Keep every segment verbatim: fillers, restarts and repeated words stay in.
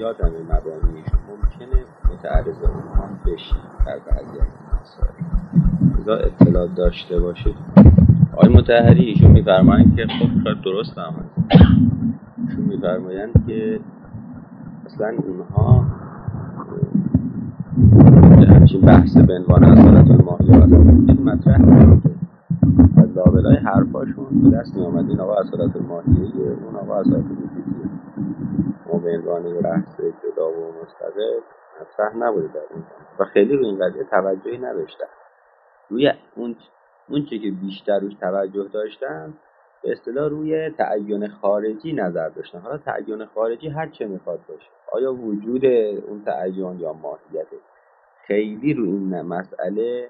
یادم مبانیشون ممکنه متعرض اونها بشی در بعضی از مسائل. اذا اطلاع داشته باشید. آقای مطهری ایشون میفرمایند که خب شاید درست هم هست. ایشون میفرمایند که اصلا اونها همچین بحث به عنوان اصالت الماهیه این مطرح نمیده. از لابلای حرفاشون به دست می آمد این آقا اصالت الماهیه، اون آقا اصالت الوجودیه. ما به عنوان یه بحث جدا و مستقل مطرح نبوده در این و خیلی روی این قضیه توجهی نداشتن. روی اون اون چیزی که بیشتر روش توجه داشتن به اصطلاح روی تعین خارجی نظر داشتن. حالا تعین خارجی هر چه میخواد باشه، آیا وجود اون تعین یا ماهیته، خیلی رو این مسئله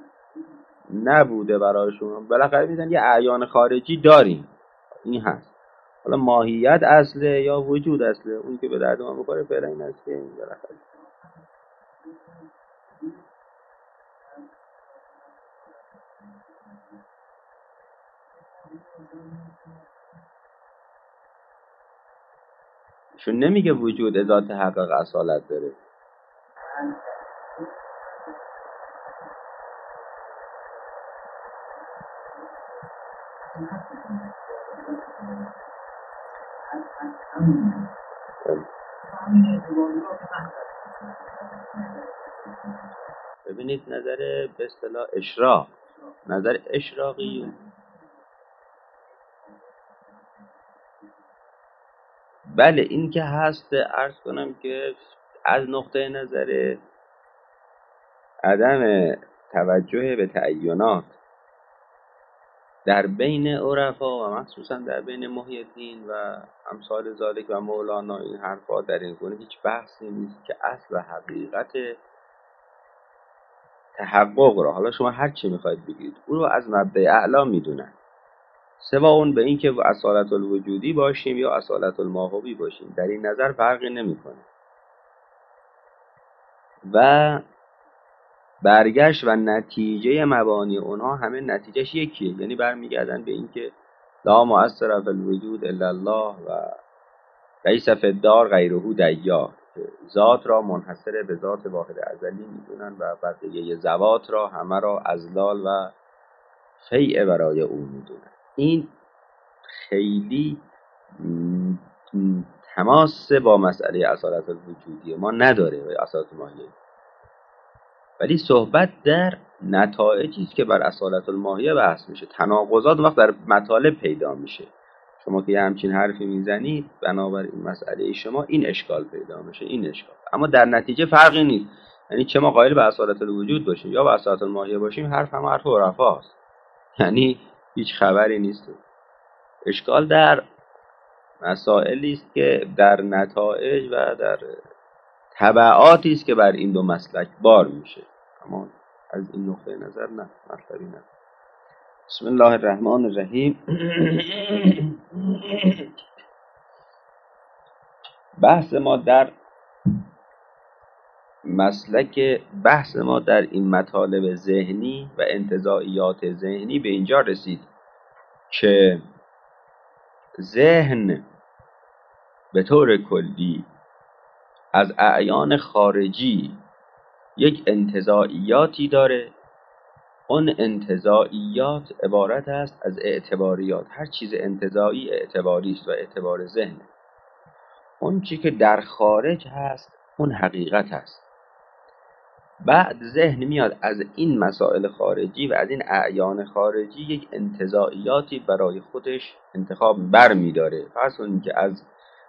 نبوده برایشون. بالاخره میگن یه اعیان خارجی داریم، این هست. حالا ماهیت اصله یا وجود اصله، اون که به درد ما میخوره فعلا این است که این بالاخره شون نمیگه وجود ذات حقیقت اصالت داره. ببینید نظر به اصطلاح اشراق، نظر اشراقی بله این که هست. عرض کنم که از نقطه نظر عدم توجه به تعینات در بین عرفا و مخصوصا در بین محی الدین و امثال ذالک و مولانا، این حرفا در این گونه هیچ بحثی نیست که اصل و حقیقت تحقق را، حالا شما هر چی میخواید بگید، او رو از مبدأ اعلا میدونن، سوا اون به این که اصالت الوجودی باشیم یا اصالت الماهوی باشیم، در این نظر فرقی نمیکنه. و برگشت و نتیجه مبانی اونها همه نتیجهش یکیه، یعنی برمیگردن به این که لا مؤثر فی الوجود الا الله و لیس فی الدار غیره دیار، ذات را منحصر به ذات واحد ازلی میدونن و بقیه ذوات را همه را ازلال و فیع برای او میدونن. این خیلی تماس با مسئله اصالت الوجودی ما نداره و اصالت ماهیه، ولی صحبت در نتایجی است که بر اصالت الماهیه بحث میشه. تناقضات وقت در مطالب پیدا میشه. شما که همچین حرفی میزنید بنابراین مسئله شما این اشکال پیدا میشه، این اشکال. اما در نتیجه فرقی نیست، یعنی چه ما قائل به اصالت الوجود باشیم یا به اصالت الماهیه باشیم، حرف هم حرف عرفاست، یعنی هیچ خبری نیست. اشکال در مسائلی است که در نتایج و در تبعاتی است که بر این دو مسلک بار میشه. اما از این نقطه نظر نه، مطلبی نه. بسم الله الرحمن الرحیم. بحث ما در مسلک بحث ما در این مطالب ذهنی و انتزاعیات ذهنی به اینجا رسید که ذهن به طور کلی از اعیان خارجی یک انتزاعیاتی داره. اون انتزاعیات عبارت است از اعتباریات. هر چیز انتزاعی اعتباری است و اعتبار ذهن. اون چی که در خارج هست اون حقیقت هست. بعد ذهن میاد از این مسائل خارجی و از این اعیان خارجی یک انتزاعیاتی برای خودش انتخاب بر می داره. پس اون که از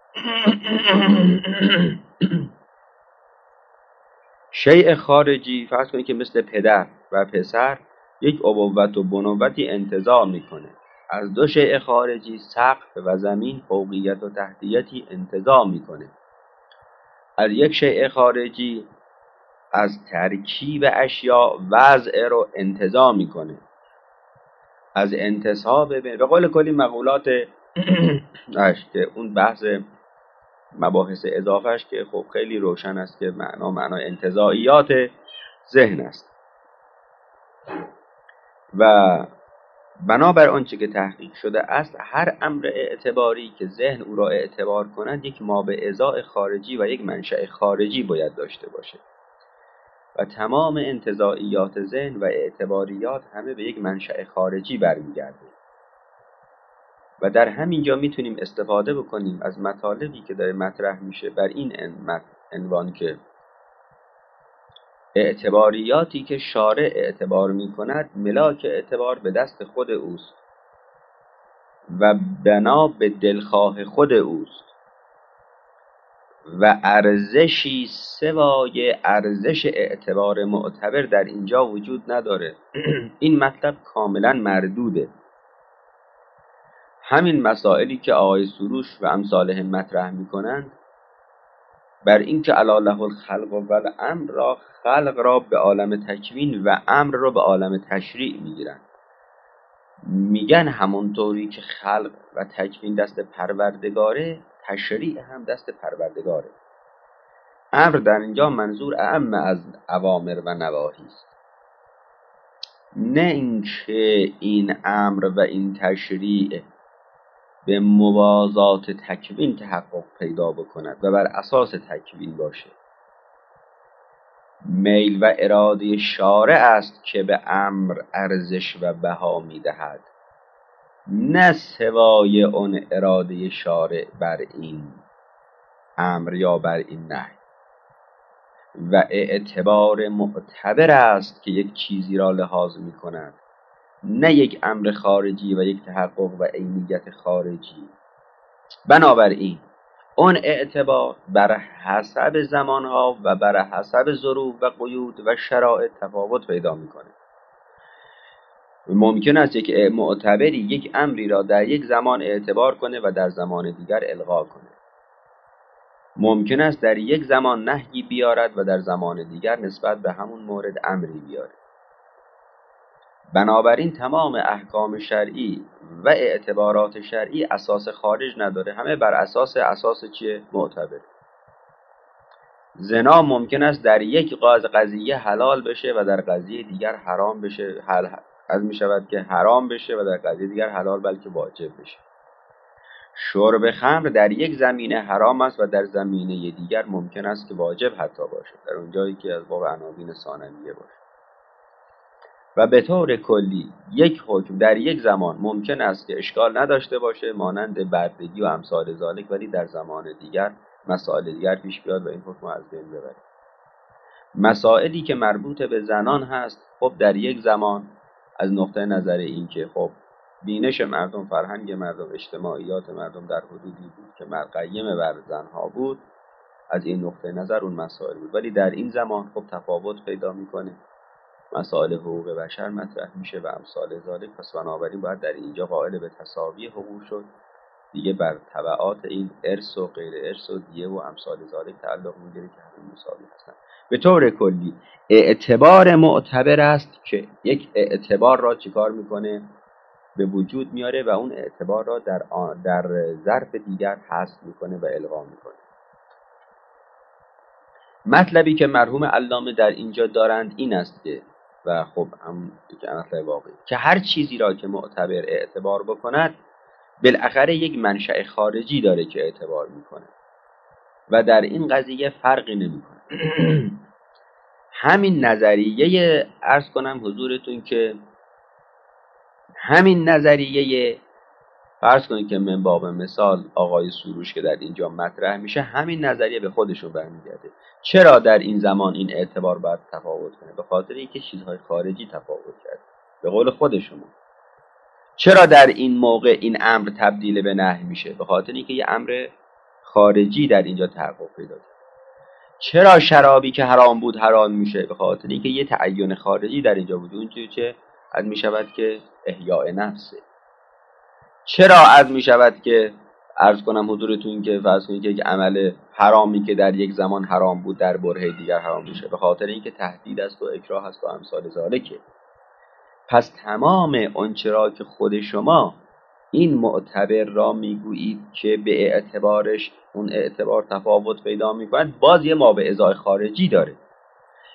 شیء خارجی، فرض کنید که مثل پدر و پسر یک ابوت و بنوتی انتزاع میکنه، از دو شیء خارجی سقف و زمین فوقیت و تحتیتی انتزاع میکنه، از یک شیء خارجی از ترکیب اشیاء وضع رو انتزاع میکنه، از انتصاب به قول کلی مقولات اش که اون بحث مباحث اضافهش که خب خیلی روشن است که معنا معنا انتزاعیات ذهن است. و بنابر آنچه که تحقیق شده است، هر امر اعتباری که ذهن او را اعتبار کند یک مابعضاء خارجی و یک منشأ خارجی باید داشته باشه و تمام انتزاعیات ذهن و اعتباریات همه به یک منشأ خارجی برمیگرده. و در همین جا میتونیم استفاده بکنیم از مطالبی که داره مطرح میشه بر این عنوان که اعتباریاتی که شارع اعتبار میکند ملاک اعتبار به دست خود اوست و بنا به دلخواه خود اوست و ارزشی سوای ارزش اعتبار معتبر در اینجا وجود نداره. این مطلب کاملا مردوده. همین مسائلی که آقای سروش و امثالهم مطرح میکنند بر اینکه الا له الخلق و الامر را خلق را به عالم تکوین و امر را به عالم تشریع میگیرند. میگن همونطوری که خلق و تکوین دست پروردگاره، تشریع هم دست پروردگاره. امر در اینجا منظور اعم از اوامر و نواهی است، نه اینکه این امر و این تشریع به موازات تکوین تحقق پیدا بکند و بر اساس تکوین باشه. میل و اراده شارع است که به امر ارزش و بها میدهد، نه سوای اون اراده شارع بر این امر یا بر این نهی. و اعتبار معتبر است که یک چیزی را لحاظ می کند، نه یک امر خارجی و یک تحقق و عینیت خارجی. بنابراین اون اعتبار بر حسب زمانها و بر حسب ظروف و قیود و شرایط تفاوت پیدا میکنه. ممکن است یک معتبری یک امری را در یک زمان اعتبار کنه و در زمان دیگر الغا کنه. ممکن است در یک زمان نهی بیارد و در زمان دیگر نسبت به همون مورد امری بیاره. بنابراین تمام احکام شرعی و اعتبارات شرعی اساس خارج نداره، همه بر اساس اساس چیه؟ معتبر. زنا ممکن است در یک قضیه حلال بشه و در قضیه دیگر حرام بشه، حل از می شود که حرام بشه و در قضیه دیگر حلال بلکه واجب بشه. شرب خمر در یک زمینه حرام است و در زمینه دیگر ممکن است که واجب حتی باشه، در اون جایی که از باب عناوین ثانویه باشه. و به طور کلی یک حکم در یک زمان ممکن است که اشکال نداشته باشه، مانند بردگی و امثال ذالک، ولی در زمان دیگر مسائل دیگر پیش بیاد و این حکم از بین ببره. مسائلی که مربوط به زنان هست، خب در یک زمان از نقطه نظر این که خب بینش مردم، فرهنگ مردم، اجتماعیات مردم در حدودی بود که مرقیم بر زنها بود، از این نقطه نظر اون مسائل بود. ولی در این زمان خب تفاوت پیدا میکنه، مسائل حقوق بشر مطرح میشه و امثال ذالک. پس بنابراین باید در اینجا قائل به تساوی حقوق شد دیگه. بر تبعات این ارث و غیر ارث و دیه و امثال ذالک تعلق میگیره که همین مساوی هستن. به طور کلی اعتبار معتبر است که یک اعتبار را چیکار میکنه؟ به وجود میاره و اون اعتبار را در در ظرف دیگر حذف میکنه و الغا میکنه. مطلبی که مرحوم علامه در اینجا دارند این است که و خب هم که مطلب واقعی که هر چیزی را که معتبر اعتبار بکند بالاخره یک منشأ خارجی داره که اعتبار میکنه و در این قضیه فرقی نمیکنه. همین نظریه عرض کنم حضورتون که همین نظریه فرض کنید که من باب مثال آقای سروش که در اینجا مطرح میشه، همین نظریه به خودشون برمیگرده. چرا در این زمان این اعتبار باید تفاوت کنه؟ به خاطر اینکه چیزهای خارجی تفاوت کرده به قول خودشون. چرا در این موقع این امر تبدیل به نهی میشه؟ به خاطر اینکه یه امر خارجی در اینجا تحقق پیدا کرده. چرا شرابی که حرام بود حرام میشه؟ به خاطر اینکه یه تعین خارجی در اینجا وجود اون چه از میشود که احیاء نفسه. چرا از میشود که عرض کنم حضورتون که فرض کنید که یک عمل حرامی که در یک زمان حرام بود در برهه دیگر حرام میشه؟ به خاطر اینکه تهدید است و اکراه است و امثال ذالکه. پس تمام آنچه را که خود شما این معتبر را میگویید که به اعتبارش اون اعتبار تفاوت پیدا میکند، باز یه مابعضای خارجی داره.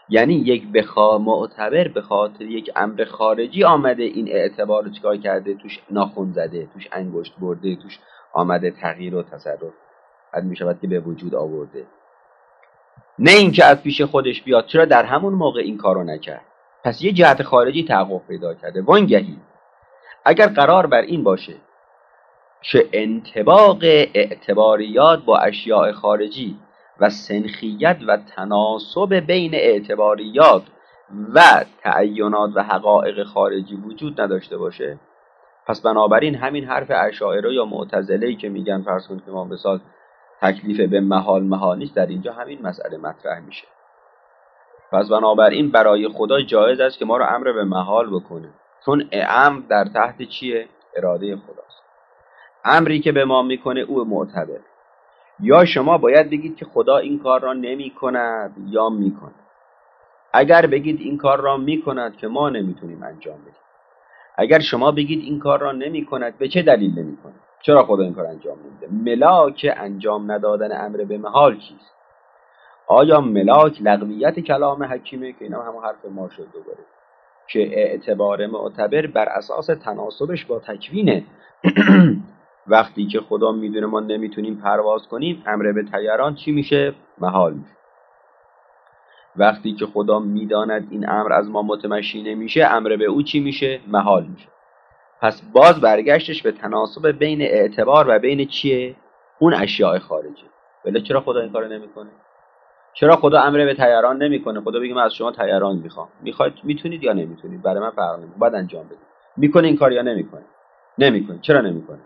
یعنی یک بخا معتبر به خاطر یک امر خارجی آمده این اعتبار رو چیکار کرده، توش ناخن زده، توش انگشت برده، توش آمده تغییر و تصرف حد می شود که به وجود آورده، نه اینکه از پیش خودش بیاد. چرا در همون موقع این کارو نکرد؟ پس یه جهت خارجی تحقق پیدا کرده. وانگهی اگر قرار بر این باشه که انطباق اعتباریات با اشیاء خارجی و سنخیت و تناسب بین اعتباریات و تعینات و حقایق خارجی وجود نداشته باشه، پس بنابراین همین حرف اشاعره یا معتزله‌ای که میگن فرض کنید که ما مثال تکلیف به محال محال نیست، در اینجا همین مسئله مطرح میشه. پس بنابراین برای خدا جایز است که ما رو امر به محال بکنه، چون امر در تحت چیه؟ اراده خداست. امری که به ما میکنه او معتبر. یا شما باید بگید که خدا این کار را نمی کند یا میکنه. اگر بگید این کار را میکند که ما نمیتونیم انجام بدیم، اگر شما بگید این کار را نمی کند، به چه دلیل نمی کند؟ چرا خدا این کار انجام نمیده؟ ملاک انجام ندادن امر به محال چیست؟ آیا ملاک لغویت کلام حکیمه که اینا هم حرف ما شد دوباره که اعتبار معتبر بر اساس تناسبش با تکوینه. وقتی که خدا میدونه ما نمیتونیم پرواز کنیم، امر به طیران چی میشه؟ محال میشه. وقتی که خدا میداند این امر از ما متمشی نمیشه، امر به او چی میشه؟ محال میشه. پس باز برگشتش به تناسب بین اعتبار و بین چیه؟ اون اشیاء خارجی. ولی چرا خدا این کارو نمیکنه؟ چرا خدا امر به طیران نمیکنه؟ خدا بگه من از شما طیران میخوام، میخواید میتونید یا نمیتونید، برای من فرق نمیکنه، باید انجام بدید. میکنه این کار یا نمیکنه؟ نمیکنه. چرا نمیکنه؟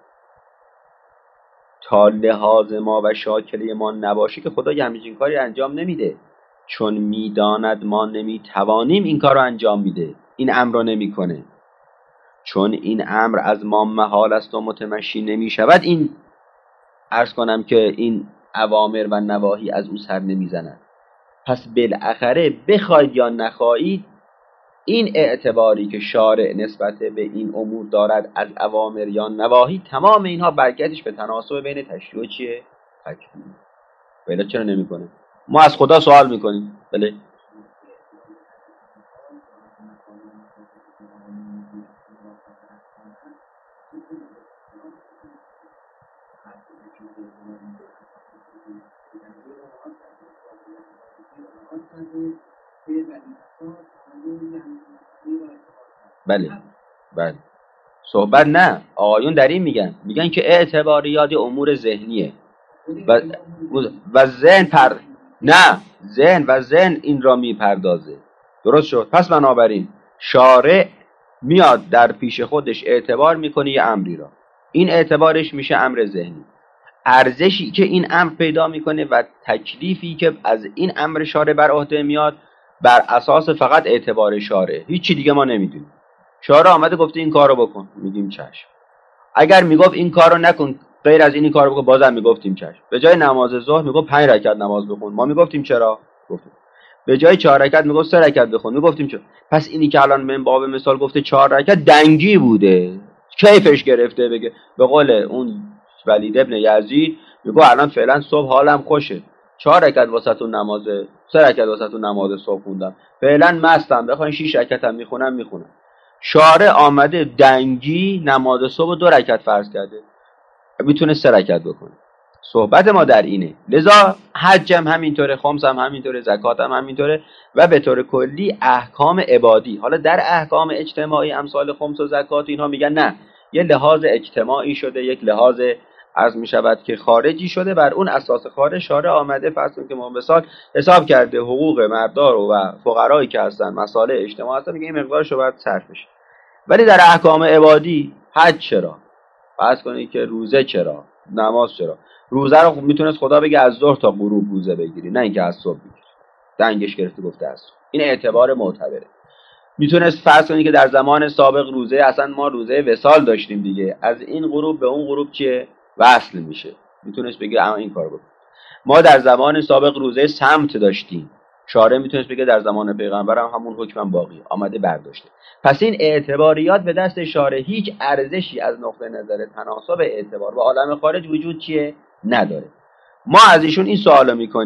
تا لحاظ ما و شاکله ما نباشه که خدا همچین کاری انجام نمیده، چون میداند ما نمیتوانیم این کار رو انجام میده، این امر رو نمیکنه. چون این امر از ما محال است و متمشی نمیشود، این عرض کنم که این اوامر و نواهی از او سر نمیزند. پس بالاخره بخواید یا نخواهید، این اعتباری که شارع نسبت به این امور دارد از اوامر یا نواهی، تمام اینها برگردش به تناسب بین تشریع و چیه؟ تکوین. بله چرا نمیکنه؟ ما از خدا سوال میکنیم. بله بله بله صحبت نه، آقایون در این میگن میگن که اعتباریات امور ذهنیه و و ذهن پر نه ذهن و ذهن این را میپردازه. درست شد. پس بنابراین شارع میاد در پیش خودش اعتبار میکنه یه امری را، این اعتبارش میشه امر ذهنی. ارزشی که این امر پیدا میکنه و تکلیفی که از این امر شارع بر عهده میاد بر اساس فقط اعتبار شارع، هیچی دیگه ما نمیدونیم. شارع آمده گفته این کارو بکن، میگیم چشم. اگر میگفت این کارو نکن، غیر از این کارو بکن، بازم میگفتیم چشم. به جای نماز ظهر میگفت پنج رکعت نماز بخون، ما میگفتیم چرا؟ گفتیم. به جای چهار رکعت میگفت سه رکعت بخون، میگفتیم چرا؟ پس اینی که الان من باب مثال گفته چهار رکعت، دنگی بوده، کیفش گرفته. بگه به قول اون ولید ابن یزید، میگه الان فعلا صبح حالم خوشه، چهار رکعت واسهتون نماز سه رکعت واسهتون نماز صبح خوندم، فعلا مستم، بخواین شش رکعت هم میخونم میخونم. شارع آمده دنگی نماز صبح دو رکعت فرض کرده، میتونه سه رکعت بکنه. صحبت ما در اینه. لذا حج هم همینطوره، خمس هم همینطوره، زکات هم همینطوره و به طور کلی احکام عبادی. حالا در احکام اجتماعی امثال خمس و زکات اینها میگن نه، یه لحاظ اجتماعی شده، یک لحاظ عرض میشود که خارجی شده، بر اون اساس خارج شارع آمده فرض که ما مثال حساب کرده حقوق مردار و فقرایی که هستن، مسائل اجتماعی هستن، میگه این مقدارش رو باید صرف بشه. ولی در احکام عبادی حج چرا؟ فرض کنید که روزه چرا؟ نماز چرا؟ روزه رو میتونست خدا بگه از ظهر تا غروب روزه بگیری، نه اینکه از صبح بگیری. دنگش گرفته گفته از صبح. این اعتبار معتبره. میتونست فرض کنید که در زمان سابق روزه، اصلا ما روزه وصال داشتیم دیگه، از این غروب به اون غروب چیه؟ وصل میشه. میتونست بگه اما این کارو بکن. ما در زمان سابق روزه سمت داشتیم، شارع میتونست بگه در زمان پیغمبر هم همون حکم باقی آمده برداشته. پس این اعتباریات به دست شارع هیچ ارزشی از نقطه نظر تناسب اعتبار و عالم خارج وجود چیه؟ نداره. ما از ایشون این سوالو میکنیم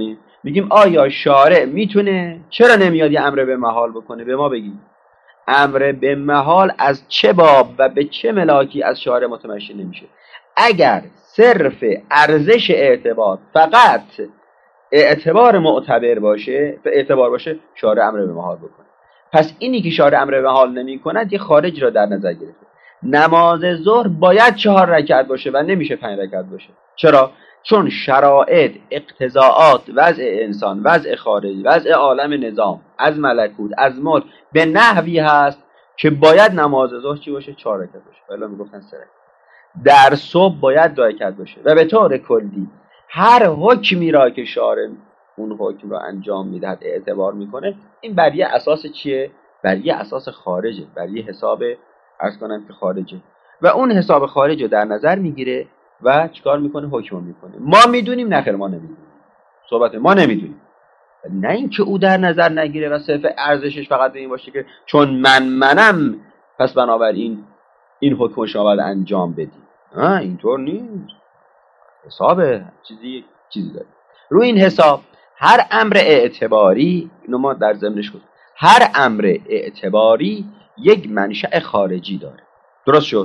میگیم آیا شارع میتونه، چرا نمیاد یه امر به محال بکنه؟ به ما بگید امر به محال از چه باب و به چه ملاکی از شارع متمشی نمیشه؟ اگر صرف ارزش اعتبار فقط اعتبار معتبر باشه، به اعتبار باشه، شارع امر به محال بکنه. پس اینی که شارع امر به محال نمی کند یه خارج را در نظر گرفته. نماز ظهر باید چهار رکعت باشه و نمیشه پنج رکعت باشه. چرا؟ چون شرایط، اقتضاعات، وضع انسان، وضع خارجی، وضع عالم نظام، از ملکوت، از ملک به نحوی هست که باید نماز ظهر چی باشه؟ چهار رکعت باشه. ولی میگفتن سه رکعت. در صبح باید دو رکعت باشه. و به طور کلی هر حکمی را که شارع اون حکم را انجام میدهد اعتبار میکنه، این بر یه اساس چیه؟ بر یه اساس خارجه، بر یه حساب عرض کنم که خارجه و اون حساب خارج رو در نظر میگیره و چیکار میکنه؟ حکم میکنه. ما میدونیم؟ نخیر، ما نمیدونیم. صحبت ما نمیدونیم. نه اینکه او در نظر نگیره و صرف ارزشش فقط این باشه که چون من منم پس بنابراین این حکم شما باید انجام بدی. نه اینطور نیست. حساب چیزی چیزی داره. روی این حساب هر امر اعتباری، اینو ما در ضمنش گفتیم، هر امر اعتباری یک منشأ خارجی داره. درست شد؟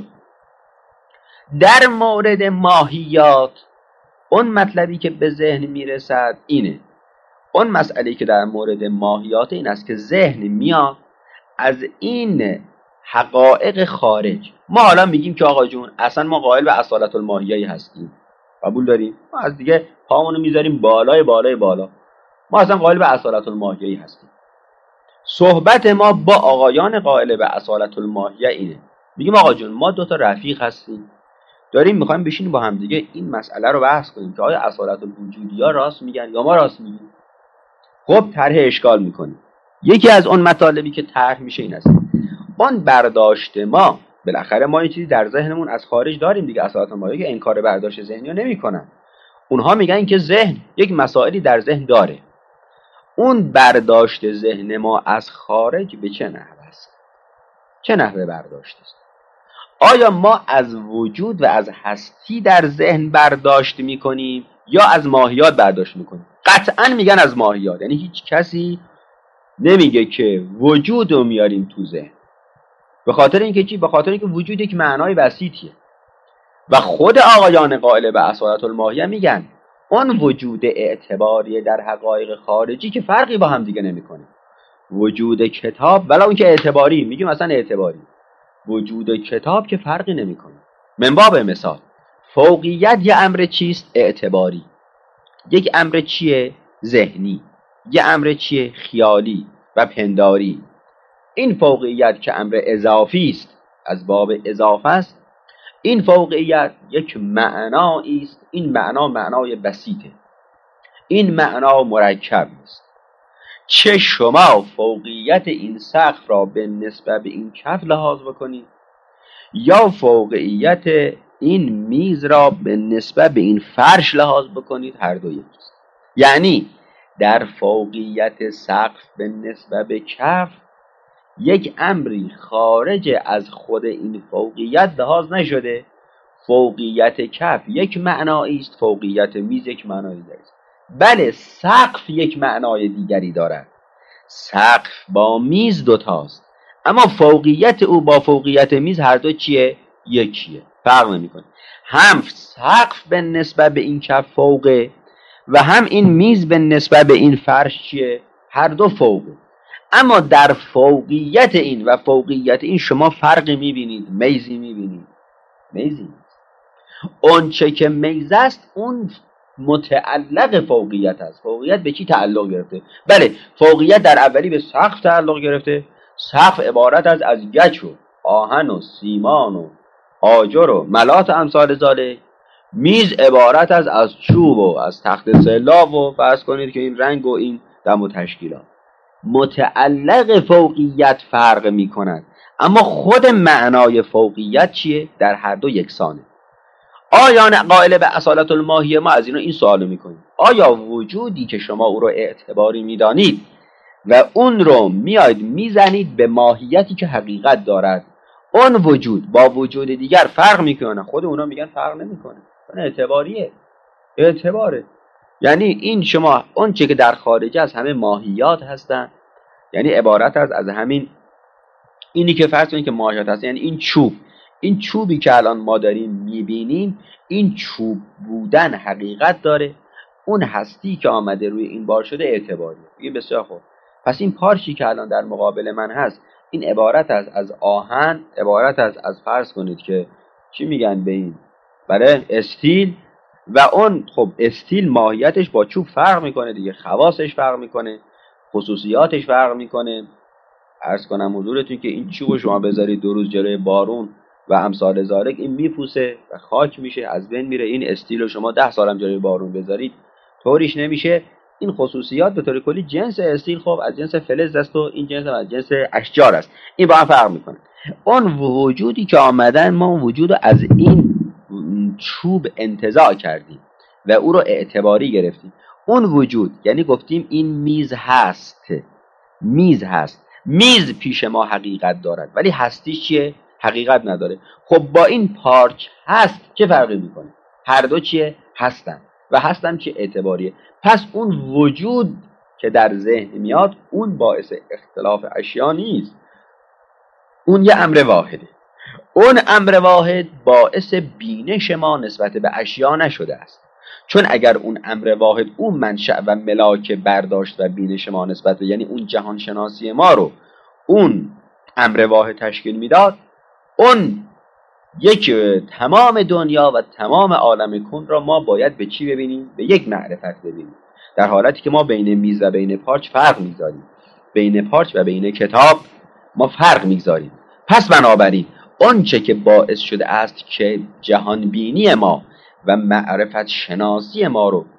در مورد ماهیات اون مطلبی که به ذهن میرسد اینه، اون مسئله که در مورد ماهیات این است که ذهن میاد از این حقایق خارج. ما حالا میگیم که آقا جون اصلا ما قائل به اصالت الماهیه هستیم، قبول داریم؟ ما از دیگه پامونو میذاریم بالای بالای بالا، ما اصلا قائل به اصالت الماهیه هستیم. صحبت ما با آقایان قائل به اصالت الماهیه اینه، میگیم آقا جون ما دو تا رفیق هستیم، داریم میخوایم بشینیم با هم دیگه این مسئله رو بحث کنیم که آیا اصالت الوجودی‌ها راست میگن یا ما راست میگیم. خب طرح اشکال میکنیم. یکی از اون مطالبی که طرح میشه این است، اون برداشت ما، بالاخره ما یه چیزی در ذهنمون از خارج داریم دیگه، اصالت الماهیه که انکار برداشت ذهنی رو نمیکنن. اونها میگن که ذهن یک مسائلی در ذهن داره. اون برداشت ذهن ما از خارج به چه نحوه است؟ چه نحوه برداشت است؟ آیا ما از وجود و از هستی در ذهن برداشت میکنیم یا از ماهیات برداشت میکنیم؟ قطعا میگن از ماهیات. یعنی هیچ کسی نمیگه که وجود رو میاریم تو ذهن. به خاطر اینکه چی؟ به خاطر اینکه وجود یک معنای بسیطیه و خود آقایان قائل به اصالت الماهیه میگن اون وجود اعتباری در حقایق خارجی که فرقی با هم دیگه نمیکنه. وجود کتاب ولی اون که اعتباری، میگیم مثلا اعتباری، وجود کتاب که فرقی نمیکنه. من باب مثال فوقیت یه امر چیست؟ اعتباری. یک امر چیه؟ ذهنی. یک امر چیه؟ خیالی و پنداری. این فوقیت که امر اضافی است، از باب اضافه است، این فوقیت یک معنایی است. این معنا معنای بسیطه، این معنا مرکب است. چه شما فوقیت این سقف را به نسبت به این کف لحاظ بکنید یا فوقیت این میز را به نسبت به این فرش لحاظ بکنید، هر دو یکیست. یعنی در فوقیت سقف به نسبت به کف یک امری خارج از خود این فوقیت لحاظ نشده. فوقیت کف یک معنایی است، فوقیت میز یک معنای دیگری است. بله سقف یک معنای دیگری دارد، سقف با میز دوتاست، اما فوقیت او با فوقیت میز هر دو چیه؟ یکیه، فرق نمیکنه. هم سقف به نسبت به این کف فوقه و هم این میز به نسبت به این فرش چیه؟ هر دو فوقه. اما در فوقیت این و فوقیت این شما فرقی میبینید؟ میزی میبینید؟ میزی نیست. اون چه که میز است اون متعلق فوقیت است. فوقیت به چی تعلق گرفته؟ بله فوقیت در اولی به سقف تعلق گرفته. سقف عبارت از از گچ و آهن و سیمان و آجر و ملات امثال ذالک. میز عبارت از از چوب و از تخت سلاب و فرض کنید که این رنگ و این دم و تشکیلات. متعلق فوقیت فرق می کند، اما خود معنای فوقیت چیه؟ در هر دو یکسانه. آیا قائل به اصالت الماهیه ما از اینو این سوالو میکنیم، آیا وجودی که شما او رو اعتباری میدانید و اون رو میاید میزنید به ماهیتی که حقیقت دارد، اون وجود با وجود دیگر فرق میکنه؟ خود اونا میگن فرق نمیکنه، اون اعتباریه، اعتباره. یعنی این شما اون چه که در خارج از همه ماهیات هستن، یعنی عبارت از از همین اینی که فرض کنید که ماهیات هست، یعنی این چوب، این چوبی که الان ما داریم میبینیم، این چوب بودن حقیقت داره، اون هستی که آمده روی این بار شده اعتباریه. بگیم بسیار خوب، پس این پارچی که الان در مقابل من هست این عبارت از از آهن، عبارت از از فرض کنید که چی میگن به این، برای استیل، و اون خب استیل ماهیتش با چوب فرق میکنه دیگه، خواصش فرق میکنه، خصوصیاتش فرق میکنه. عرض کنم حضورتون که این چوبو شما بذارید دو روز جلوی بارون و امثال ذالک، این میپوسه و خاک میشه، از بین میره. این استیل رو شما ده سالم جلوی بارون بذارید طوریش نمیشه. این خصوصیات به طور کلی جنس استیل خب از جنس فلز است و این جنس از جنس اشجار است، این با هم فرق میکنه. اون وجودی که آمدن، ما اون وجود رو از این چوب انتزاع کردیم و او رو اعتباری گرفتیم. اون وجود یعنی گفتیم این میز هست، میز هست، میز پیش ما حقیقت دارد ولی هستیش چیه؟ حقیقت نداره. خب با این پارچ هست چه فرقی میکنه؟ هر دو چیه؟ هستن، و هستن چه اعتباریه. پس اون وجود که در ذهن میاد اون باعث اختلاف اشیا نیست، اون یه امر واحده. اون امر واحد باعث بینش ما نسبت به اشیا نشده است، چون اگر اون امر واحد اون منشأ و ملاک برداشت و بینش ما نسبت به، یعنی اون جهان شناسی ما رو اون امر واحد تشکیل میداد، اون یک تمام دنیا و تمام عالم کون را ما باید به چی ببینیم؟ به یک معرفت ببینیم، در حالتی که ما بین میز و بین پارچ فرق میذاریم، بین پارچ و بین کتاب ما فرق میذاریم. پس بنابراین آنچه که باعث شده است که جهان بینی ما و معرفت شناسی ما رو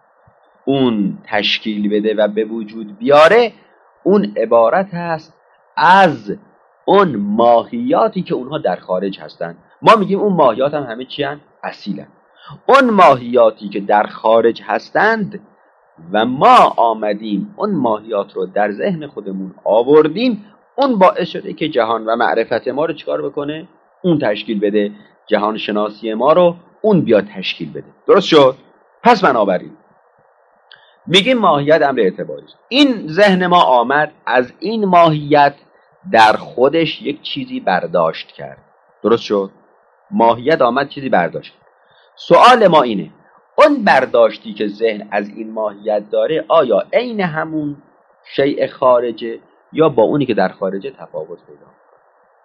اون تشکیل بده و به وجود بیاره، اون عبارت هست از اون ماهیاتی که اونها در خارج هستن. ما میگیم اون ماهیات هم همه چی هن؟ اصیلن. اون ماهیاتی که در خارج هستند و ما آمدیم اون ماهیات رو در ذهن خودمون آوردیم، اون باعث شده که جهان و معرفت ما رو چیکار بکنه؟ اون تشکیل بده، جهان شناسی ما رو اون بیاد تشکیل بده. درست شد؟ پس بنابراین میگیم ماهیت امر اعتباری است. این ذهن ما آمد از این ماهیت در خودش یک چیزی برداشت کرد. درست شد؟ ماهیت آمد چیزی برداشت. سوال ما اینه اون برداشتی که ذهن از این ماهیت داره آیا عین همون شیء خارجه یا با اونی که در خارجه تفاوت پیدا می‌کنه؟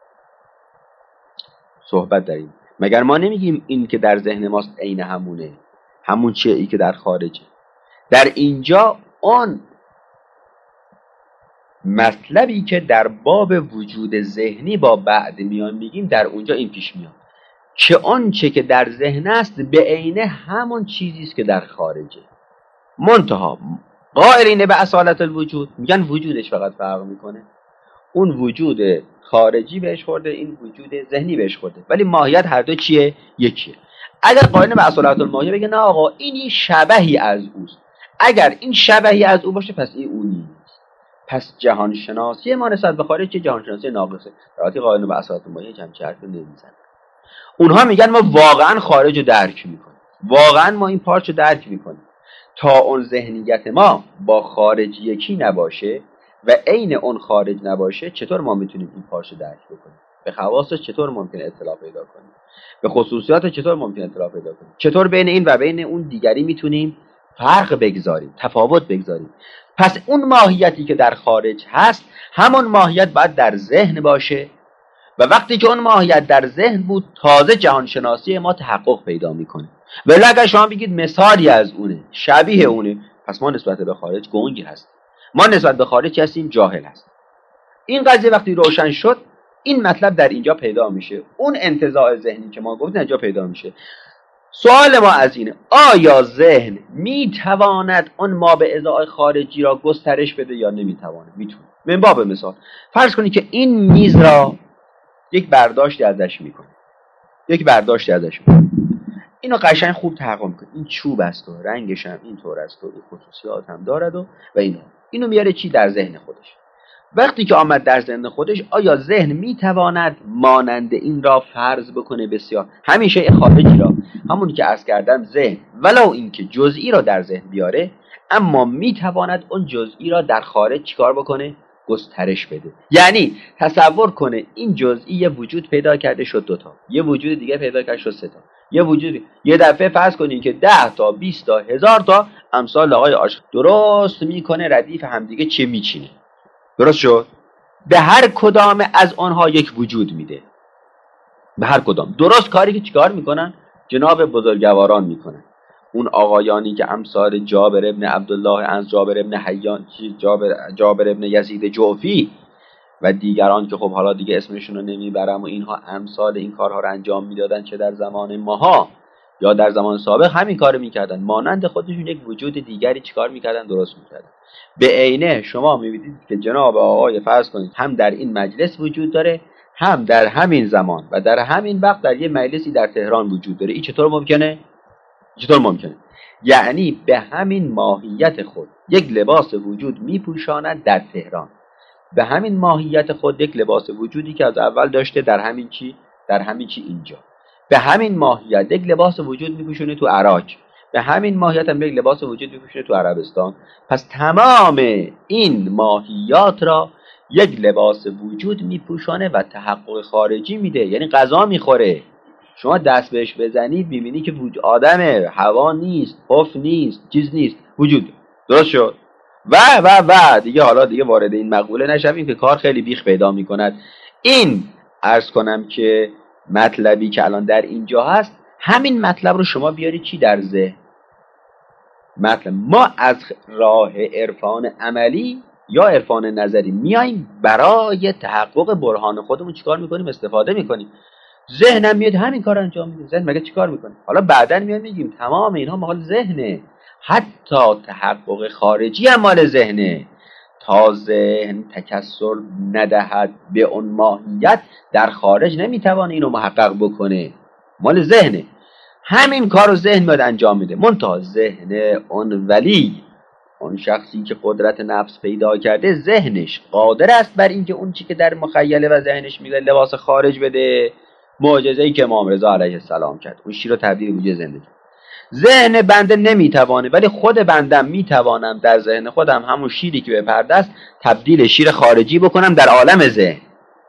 صحبت داریم. مگر ما نمیگیم این که در ذهن ماست عین همونه، همون چیزی که در خارجه؟ در اینجا اون مطلبی که در باب وجود ذهنی با بعد میان میگیم در اونجا این پیش میاد که آنچه که در ذهن است به عینه همون چیزی است که در خارجه. منتها قائلین به اصالت الوجود میگن وجودش فقط فرق میکنه، اون وجود خارجی بهش خورده، این وجود ذهنی بهش خورده، ولی ماهیت هر دو چیه؟ یکیه. اگر قائلین به اصالت الماهیه بگه نه آقا این شبهی از اوست، اگر این شبهی از او باشه پس این او نیست، پس جهان شناسی ما نسبت به خارج چه جهان شناسی ناقصه. در حالی قائلین به اصالت الماهیه چه حرفی نمیزنن. اونها میگن ما واقعا خارج رو درک میکنیم، واقعا ما این پارچ رو درک میکنیم. تا اون ذهنیت ما با خارج یکی نباشه و عین اون خارج نباشه، چطور ما میتونیم این پارچ رو درک بکنیم؟ به خواصش چطور ممکنه اطلاع پیدا کنیم؟ به خصوصیات چطور ممکنه اطلاع پیدا کنیم؟ چطور بین این و بین اون دیگری میتونیم فرق بگذاریم، تفاوت بگذاریم؟ پس اون ماهیتی که در خارج هست همون ماهیت باید در ذهن باشه، و وقتی که اون ماهیت در ذهن بود تازه جهان شناسی ما تحقق پیدا میکنه. ولی اگر شما بگید مثالی از اونه، شبیه اونه، پس ما نسبت به خارج گنگی هستیم، ما نسبت به خارج هستیم جاهل هستیم. این قضیه وقتی روشن شد این مطلب در اینجا پیدا میشه، اون انتزاع ذهنی که ما گفتیم اینجا پیدا میشه. سوال ما از اینه آیا ذهن میتواند اون ما به ازای خارجی را گسترش بده یا نمیتواند؟ میتونه. من باب مثال فرض کنید که این میز را یک برداشتی ازش میکنه، یک برداشتی ازش میکنه، اینو قشنگ خوب تحقق میکنه، این چوب است و رنگش هم اینطور است و این خصوصیات هم دارد و و اینو اینو میاره چی در ذهن خودش. وقتی که آمد در ذهن خودش، آیا ذهن میتواند مانند این را فرض بکنه؟ بسیار. همین شیء خارجی را، همون که عرض کردم، ذهن ولو اینکه جزئی را در ذهن بیاره، اما میتواند اون جزئی را در خارج چیکار بکنه؟ گسترش بده. یعنی تصور کنه این جزئی یه وجود پیدا کرده شد دوتا، یه وجود دیگه پیدا کرده شد سه تا، یه وجود یه دفعه فرض کنین که ده تا بیست تا هزار تا امثال آقای عاشق درست میکنه ردیف همدیگه چه میچینه. درست شد؟ به هر کدام از آنها یک وجود میده، به هر کدام. درست کاری که چیکار میکنن جناب بزرگواران میکنن، اون آقایانی که امثال جابر ابن عبدالله از جابر ابن حیان، جابر, جابر ابن یزید جعفی و دیگران که خب حالا دیگه اسمشون رو نمیبرم، و اینها امثال این کارها رو انجام میدادن، چه در زمان ماها یا در زمان سابق همین کارو میکردن. مانند خودشون یک وجود دیگری چیکار میکردن؟ درست میکردن. به عینه شما میبینید که جناب آقای فرض کنید هم در این مجلس وجود داره، هم در همین زمان و در همین وقت در یه مجلسی در تهران وجود داره. این چطور ممکنه؟ چطور ممکنه؟ یعنی به همین ماهیت خود یک لباس وجود میپوشاند در تهران، به همین ماهیت خود یک لباس وجودی که از اول داشته در همین چی؟ در همین چی اینجا. به همین ماهیت یک لباس وجود میپوشونه تو عراق، به همین ماهیت هم یک لباس وجود میپوشونه تو عربستان. پس تمام این ماهیات را یک لباس وجود میپوشانه و تحقق خارجی میده. یعنی غذا میخوره، شما دست بهش بزنید میبینی که وجود آدمه، هوا نیست، حف نیست، چیز نیست، وجود. درست شد؟ و و و دیگه حالا دیگه وارد این مقوله نشویم که کار خیلی بیخ پیدا میکند. این عرض کنم که مطلبی که الان در اینجا هست، همین مطلب رو شما بیاری چی در ذهن؟ مطلب ما از راه عرفان عملی یا عرفان نظری میاییم برای تحقق برهان خودمون چیکار میکنیم؟ استفاده میکنیم. ذهنم میاد همین کار انجام میده. ذهن مگه چیکار میکنه؟ حالا بعدن میاد میگیم تمام اینها مال ذهنه، حتی تحقق خارجی هم مال ذهنه. تا ذهن تکثر ندهد به اون ماهیت، در خارج نمیتوانه اینو محقق بکنه، مال ذهنه. همین کارو ذهن میاد انجام میده. منتها ذهن اون ولی، اون شخصی که قدرت نفس پیدا کرده، ذهنش قادر است بر اینکه اون چی که در مخیله و ذهنش میگه لباس خارج بده. معجزه‌ای که امام رضا علیه السلام کرد، اون شیر رو تبدیل به وجود زنده کرد. ذهن بنده نمیتوانه، ولی خود بندم میتوانم در ذهن خودم همون شیری که به پرده است تبدیل شیر خارجی بکنم در عالم ذهن.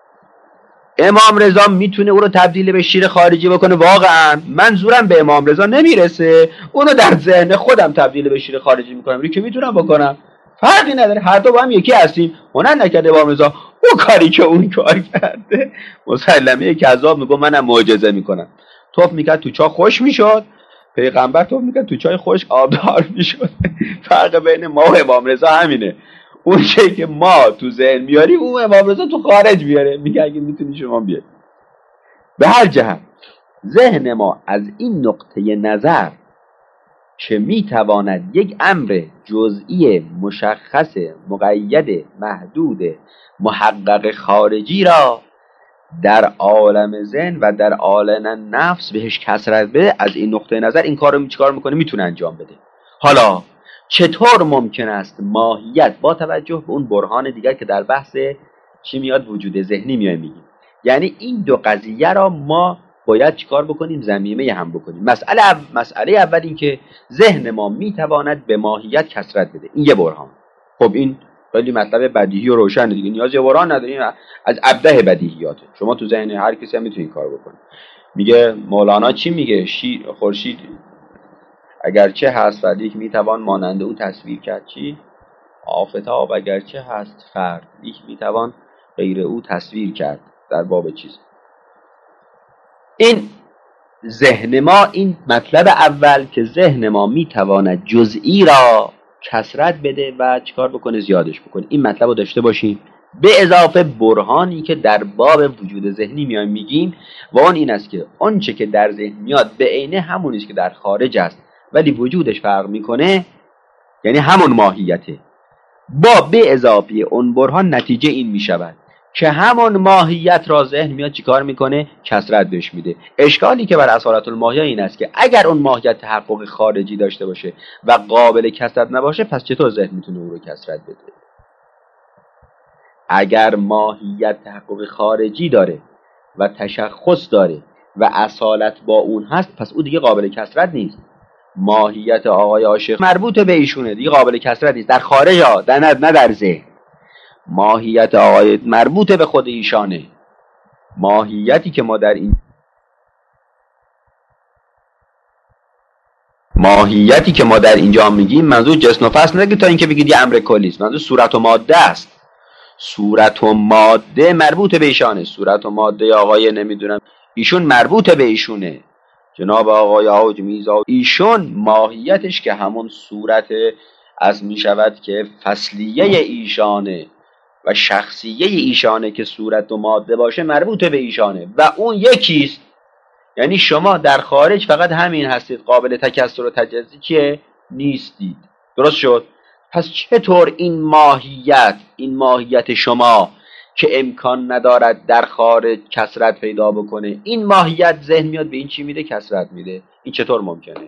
امام رضا میتونه او رو تبدیل به شیر خارجی بکنه. واقعا منظورم به امام رضا نمیرسه، اونو در ذهن خودم تبدیل به شیر خارجی میکنم. این که میتونم بکنم، فرقی نداره، هر دو با هم یکی هستیم. هنر نکرده امام رضا اون کاری که اون کار کرده. مسلمه کذاب میگه منم معجزه میکنم. توف میکرد تو چاه خوش میشد، پیغمبر توف میکرد تو چای خوش آبدار میشد. فرق بین ما و امام رضا همینه. اون چیزی که ما تو ذهن میاریم اون امام رضا تو خارج میاره. میگه اگه میتونی شما بیاری. به هر جهت ذهن ما از این نقطه نظر که میتواند یک امر جزئی مشخص مقید محدود محقق خارجی را در عالم ذهن و در عالم نفس بهش کسرت بده، از این نقطه نظر این کار رو چیکار میکنه؟ میتونه انجام بده. حالا چطور ممکن است ماهیت با توجه به اون برهان دیگر که در بحث چی میاد وجود ذهنی میای میگیم، یعنی این دو قضیه را ما باید چیکار بکنیم؟ ضمیمه هم بکنیم. مسئله مسئله اول این که ذهن ما میتواند به ماهیت کسرت بده، این یه برهان. خب این خیلی مطلب بدیهی و روشن دیگه، نیاز به برهان نداریم، از ابداع بدیهیاته. شما تو ذهن هر کسی هم میتونید کار بکنید. میگه مولانا چی میگه؟ شیر خورشید اگرچه هست ولی میتوان مانند او تصویر کرد. چی؟ آفتاب اگرچه هست فرد لیک میتوان غیر او تصویر کرد. در باب چیز این ذهن ما، این مطلب اول که ذهن ما میتواند جزئی را کسرت بده و چیکار بکنه؟ زیادش بکنه. این مطلب رو داشته باشیم، به اضافه برهانی که در باب وجود ذهنی میایم میگیم و اون این است که آنچه که در ذهن میاد به عینه همونی است که در خارج است ولی وجودش فرق میکنه، یعنی همون ماهیته. با به اضافه اون برهان نتیجه این میشود که همون ماهیت را ذهن میاد چیکار میکنه؟ کسرت بهش میده. اشکالی که بر اصالت الماهیه این است که اگر اون ماهیت تحقق خارجی داشته باشه و قابل کسرت نباشه، پس چطور ذهن میتونه او رو کسرت بده؟ اگر ماهیت تحقق خارجی داره و تشخص داره و اصالت با اون هست، پس او دیگه قابل کسرت نیست. ماهیت آقای عاشق مربوط به ایشونه، دیگه قابل کسرت نیست در خارج ها، در نه در ذهن. ماهیت آقای مربوط به خود ایشانه. ماهیتی که ما در این ماهیتی که ما در اینجا میگیم منظور جسم و فصل نگید تا اینکه بگید یه امر کلی است، منظور صورت و ماده است. صورت و ماده مربوط به ایشانه. صورت و ماده آقای نمیدونم ایشون مربوط به ایشونه، جناب آقای حاج میرزا ایشون ماهیتش که همون صورت از میشود که فصلیه ایشانه و شخصیه ایشانه که صورت و ماده باشه مربوط به ایشانه و اون یکیست. یعنی شما در خارج فقط همین هستید، قابل تکثر و تجزی که نیستید. درست شد؟ پس چطور این ماهیت این ماهیت شما که امکان ندارد در خارج کثرت پیدا بکنه، این ماهیت ذهن میاد به این چی میده؟ کثرت میده. این چطور ممکنه؟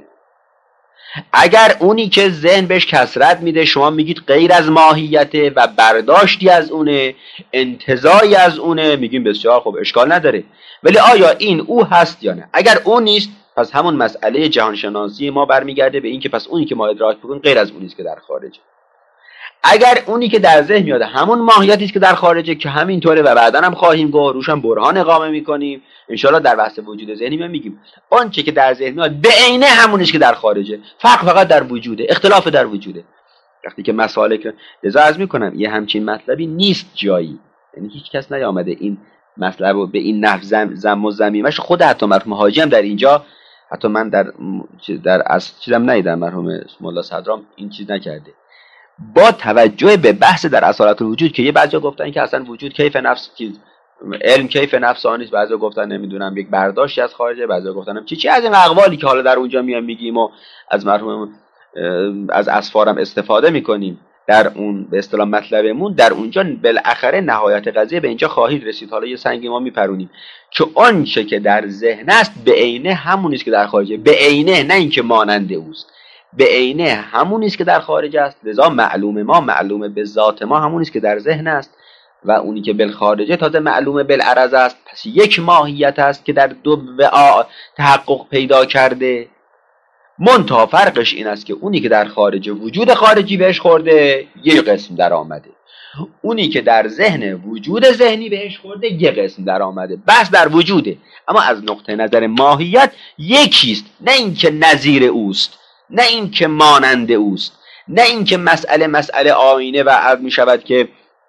اگر اونی که ذهن بهش کثرت میده شما میگید غیر از ماهیته و برداشتی از اونه، انتزاعی از اونه، میگیم بسیار خوب، اشکال نداره. ولی آیا این او هست یا نه؟ اگر اون نیست، پس همون مسئله جهانشناسی ما برمیگرده به این که پس اونی که ما ادراک بکنیم غیر از اونیست که در خارجه. اگر اونی که در ذهن میاد همون ماهیتی است که در خارجه که همینطوره و بعداً هم خواهیم گفت، روش هم برهان اقامه میکنیم ان شاء الله در بحث وجود ذهنی ما میگیم آنچه که در ذهن میاد به عینه همونی است که در خارجه، فرق فقط در وجوده، اختلاف در وجوده. وقتی که مسالک لذا عرض میکنم یه همچین مطلبی نیست جایی، یعنی هیچ کس نیامده این مطلب رو به این نحو زم زم و زمیمش. خود حتی مرحوم حاجی هم در اینجا، حتی من در در از چیزم ندیدم، مرحوم مولا صدرام این چیز نکرده با توجه به بحث در اصالت الوجود که یه بعضیا گفتن که اصلا وجود کیف نفس چیز علم کیف نفسانی است، بعضیا گفتن نمیدونم یک برداشتی از خارجه، بعضیا گفتن چی چی از این اقوالی که حالا در اونجا میام میگیم و از مرحوم از اسفارم استفاده میکنیم در اون به اصطلاح مطلبمون، در اونجا بالاخره نهایت قضیه به اینجا خواهید رسید. حالا یه سنگی ما میپرونیم که آنچه که در ذهن است به عینه همون است که در خارجه، به عینه، نه اینکه مانند اوست، به عینه همون است که در خارج است. لذا معلوم ما معلوم به ذات ما همون است که در ذهن است و اونی که بالخارجه تازه معلوم بالعرض است. پس یک ماهیت است که در دو وعاء تحقق پیدا کرده. منتها فرقش این است که اونی که در خارج وجود خارجی بهش خورده یک قسم در آمده، اونی که در ذهن وجود ذهنی بهش خورده یک قسم در آمده. بس در وجوده، اما از نقطه نظر ماهیت یکیست، نه اینکه نظیر اوست، نه اینکه مانند اوست، نه اینکه مسئله مسئله آینه و عرض می شود که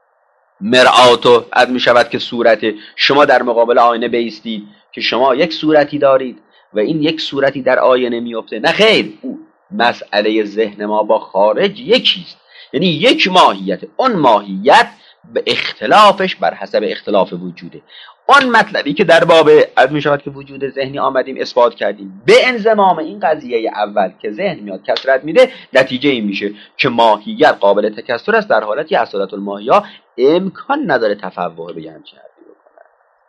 مرآت و عرض می شود که صورت شما در مقابل آینه بیستید که شما یک صورتی دارید و این یک صورتی در آینه میفته. نه خیر، مسئله ذهن ما با خارج یکیست، یعنی یک ماهیت. اون ماهیت به اختلافش بر حسب اختلاف وجوده. آن مطلبی که در باب از می شود که وجود ذهنی آمدیم اثبات کردیم، به انضمام این قضیه اول که ذهن میاد کثرت میده، نتیجه این میشه که ماهیت قابل تکثر است، در حالتی اصالت الماهیا امکان نداره تفوه به همچین حرفی بکنه.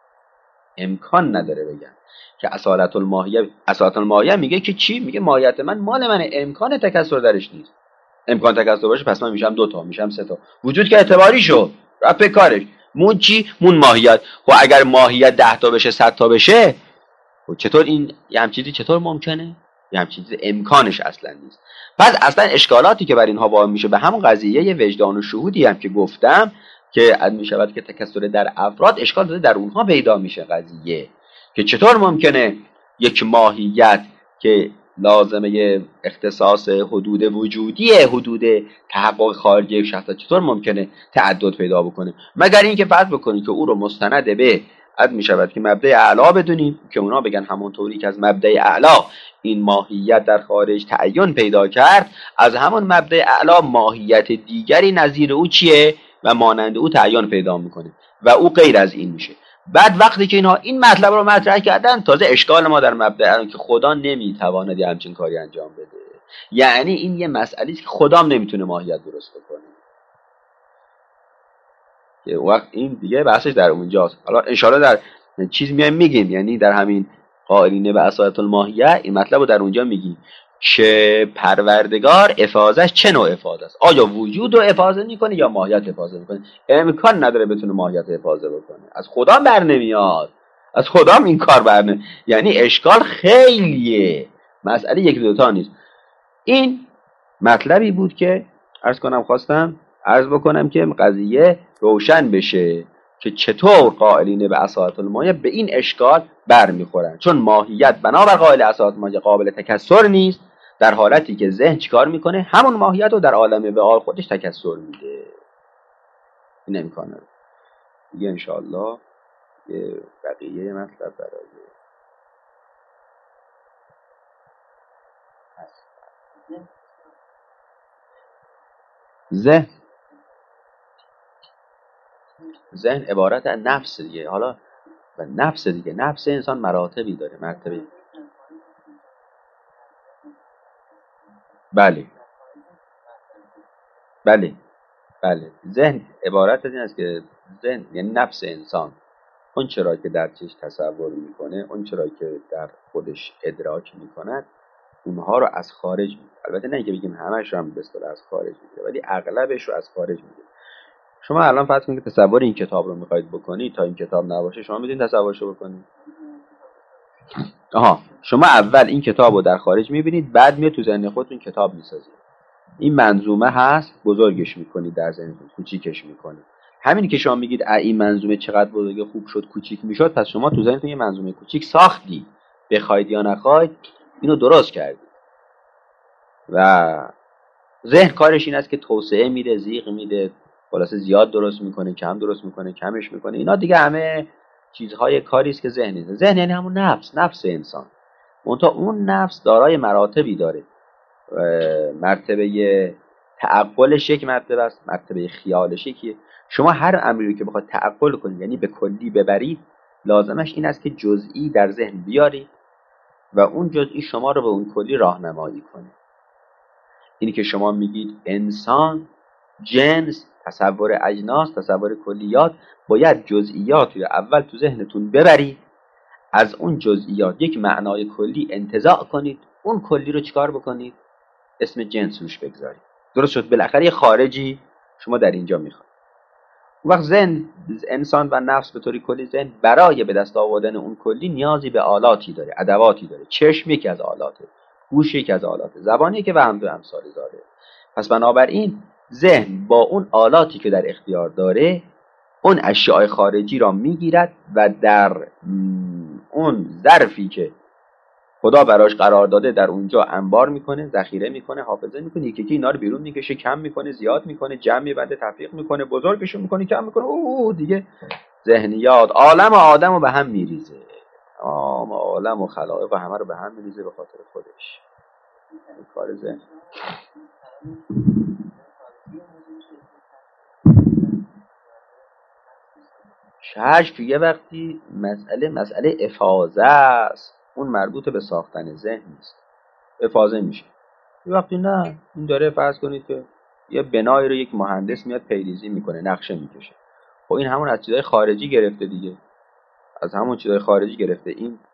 امکان نداره بگم که اصالت الماهیا اصالت الماهیا میگه که چی؟ میگه ماهیت من مال منه، امکان تکثر درش نیست. امکان تکثر باشه پس من میشم دو تا، میشم سه تا. وجود که اعتباری شد، رفت کارش. مون چی؟ مون ماهیت. خب اگر ماهیت ده تا بشه، صد تا بشه، خب چطور این یه همچین چیزی چطور ممکنه؟ یه همچین چیزی امکانش اصلا نیست. پس اصلا اشکالاتی که بر اینها واقع میشه به همون قضیه وجدان و شهودی هم که گفتم که میشود که تکثر در افراد اشکال داده در اونها پیدا میشه قضیه که چطور ممکنه یک ماهیت که لازمه اختصاص حدود وجودی حدود تحقق خارجی یک شخص چطور ممکنه تعدد پیدا بکنه، مگر اینکه فرض بکنید که او رو مستند به اد می شود که مبدأ اعلا بدونیم که اونا بگن همونطوری که از مبدأ اعلا این ماهیت در خارج تعین پیدا کرد، از همون مبدأ اعلا ماهیت دیگری نظیر او چیه و مانند او تعین پیدا میکنه و او غیر از این میشه. بعد وقتی که اینها این مطلب رو مطرح کردن، تازه اشکال ما در مبدأ که خدا نمیتواند همچین کاری انجام بده، یعنی این یه مسئله است که خدا هم نمیتونه ماهیت درست بکنه، که وقت این دیگه بحثش در اونجاست. حالا ان شاء الله در چیز میایم میگیم، یعنی در همین قائلینه به اصالت الماهیه این مطلب رو در اونجا میگیم که پروردگار افاضهش چه نوع افاضه است؟ آیا وجود رو افاضه میکنه یا ماهیت افاضه میکنه؟ امکان نداره بتونه ماهیت افاضه بکنه، از خدا بر نمیاد، از خدا این کار بر نمیاد. یعنی اشکال خیلیه، مسئله یک دوتا نیست. این مطلبی بود که عرض کنم خواستم عرض بکنم که قضیه روشن بشه که چطور قائلین به اصالت المایه به این اشکال برمیخورن، چون ماهیت بنابر قائل اصالت المایه قابل تکسر نیست، در حالتی که ذهن چیکار میکنه؟ همون ماهیت رو در عالم وقار خودش تکسر میده. این امکانه دیگه. انشاءالله یه بقیه مطلب برای ذهن ذهن عبارت از نفس دیگه. حالا و نفس دیگه، نفس انسان مراتبی داره، مرتبه. بله بله بله ذهن عبارت از این است که ذهن یعنی نفس انسان، اون چرا که در چش تصور میکنه، اون چرا که در خودش ادراک میکند، اونها رو از خارج میگیره. البته نه که بگیم همش رو هم به اصطلاح از خارج میگیره، ولی اغلبش رو از خارج میگیره. شما الان فرض کنید که تصور این کتاب رو میخواید بکنید، تا این کتاب نباشه شما میتونید تصورشو بکنید؟ آها، شما اول این کتاب رو در خارج میبینید، بعد میاد تو ذهن خودتون کتاب میسازید. این منظومه هست، بزرگش میکنید در ذهنتون، کوچیکش میکنید. همین که شما میگید این منظومه چقدر بزرگ خوب شد کوچیک میشد، پس شما تو ذهنتون یه منظومه کوچیک ساختید، بخواید یا نخواید اینو درست کردید. و ذهن کارش این است که توسعه میده، زیغ میده، خلاصه زیاد درست میکنه، کم درست میکنه، کمش میکنه. اینا دیگه همه چیزهای کاری است که ذهن نیست. ذهن یعنی همون نفس، نفس انسان. منتها اون نفس دارای مراتبی داره. مرتبه تعقلش یک مرتبه است، مرتبه خیالش یکیه. شما هر امری رو که بخواد تعقل کنید، یعنی به کلی ببرید، لازمش این است که جزئی در ذهن بیارید و اون جزئی شما رو به اون کلی راهنمایی کنه. اینی که شما میگید انسان، جنس، تصور اجناس، تصور کلیات، باید جزئیات رو اول تو ذهنتون ببرید، از اون جزئیات یک معنای کلی انتزاع کنید، اون کلی رو چیکار بکنید؟ اسم جنس روش بگذارید. درست شد؟ بالاخره یه خارجی شما در اینجا میخواید. اون وقت ذهن، انسان و نفس به طوری کلی، ذهن برای به دست آوردن اون کلی نیازی به آلاتی داره، ادواتی داره. چشم یکی از آلاته، گوش یکی از آلاته، زبانی که و هم دو امثال داره. پس بنابراین ذهن با اون آلاتی که در اختیار داره، اون اشیاء خارجی را میگیرد و در اون ظرفی که خدا براش قرار داده در اونجا انبار میکنه، ذخیره میکنه، حافظه میکنه، یکی یکی اینا رو بیرون میکشه، کم میکنه، زیاد میکنه، جمع میبنده، تفریق میکنه، بزرگش میکنه، کم میکنه. اوه دیگه ذهنیات عالم و آدم رو به هم میریزه، تمام عالم و خلائق و همه رو به هم میریزه به خاطر خودش. این کار ذهن. کشف یه وقتی مسئله مسئله افاضه است، اون مربوط به ساختن ذهن نیست. افاضه میشه یه وقتی نه، این داره فرض کنید که یه بنایی رو یک مهندس میاد پیریزی میکنه، نقشه میکشه. خب این همون از چیزای خارجی گرفته دیگه، از همون چیزای خارجی گرفته. این